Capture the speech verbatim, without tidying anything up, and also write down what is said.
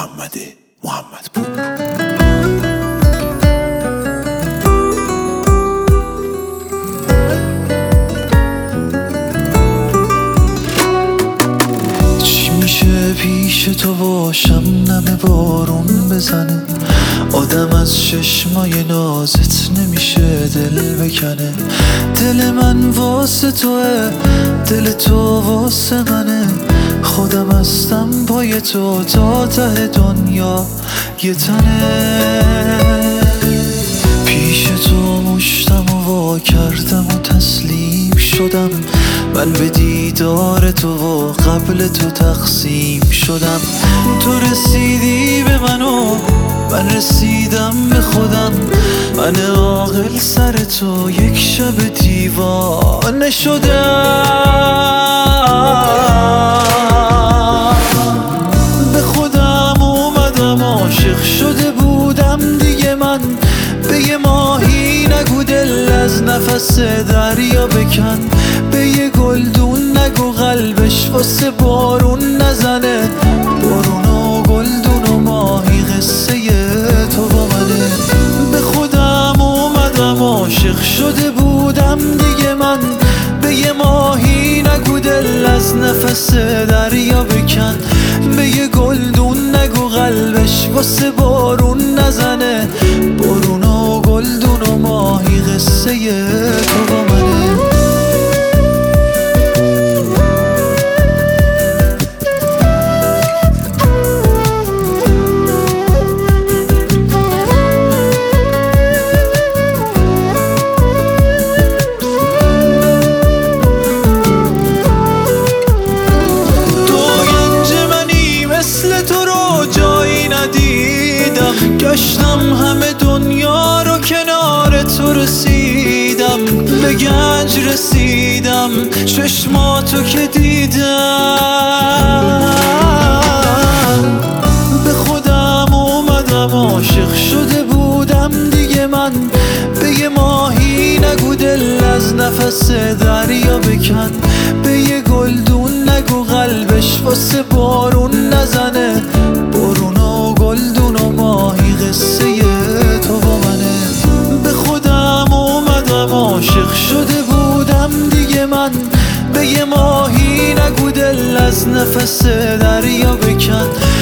محمد محمدپور. پیش تو باشم نم بارون بزنه، آدم از چشمای نازت نمیشه دل بکنه. دل من واسه توه، دل تو واسه منه، خودم هستم پای تو تا ته دنیا یه تنه. پیش تو مشتم و وا کردم و تسلیم شدم، من به دیدار تو و قبل تو تقسیم شدم. تو رسیدی به من و من رسیدم به خودم، من عاقل سر تو یک شب دیوانه شدم. به خودم اومدم عاشق شده بودم دیگه، من به یه ماهی نگو دل از نفس دریا بکن، به یه گلدون نگو قلبش واسه بارون نزنه. بارون و گلدون و ماهی قصه تو با منه. به خودم اومدم عاشق شده بودم دیگه، من به یه ماهی نگو دل از نفس دریا بکن، به یه گلدون نگو قلبش واسه بارون نزنه. بارون و گلدون و ماهی قصه تو با منه. گشتم همه دنیا رو کنار تو رسیدم، به گنج رسیدم چشماتو که دیدم. به خودم اومدم عاشق شده بودم دیگه، من به یه ماهی نگو دل از نفس دریا بکن، به یه گلدون نگو قلبش واسه بارون نزنه. بارون و گلدون و ماهی قصه تو با منه. به خودم اومدم عاشق شده بودم دیگه، من به یه ماهی نگو دل از نفس دریا بکن،